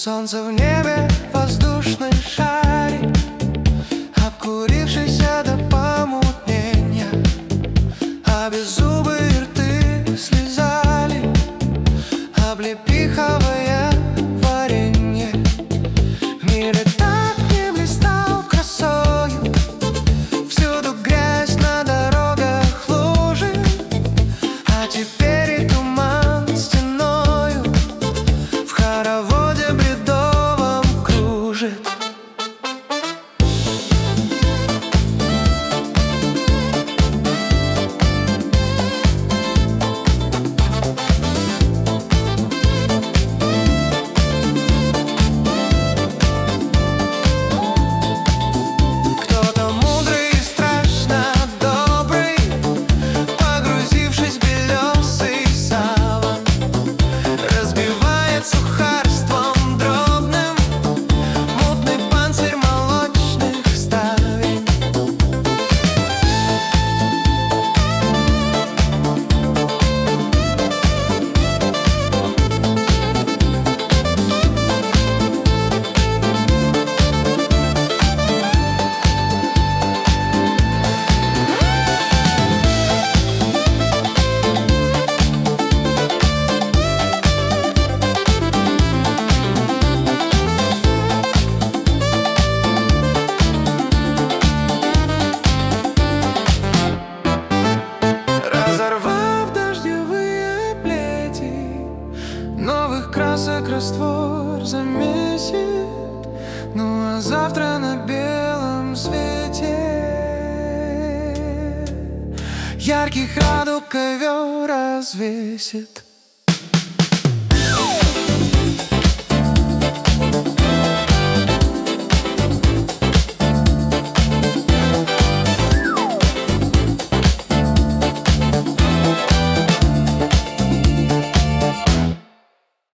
солнце в небе, воздушный шарик, обкурившийся до помутнения, а беззубые рты слезали облепиховое варенье. Мир и так не блистал красою, всюду грязь, на дорогах лужи, а теперь и туман стеною в хороводе бредовом кружит. Новых красок раствор замесит, ну а завтра на белом свете ярких радуг ковер развесит.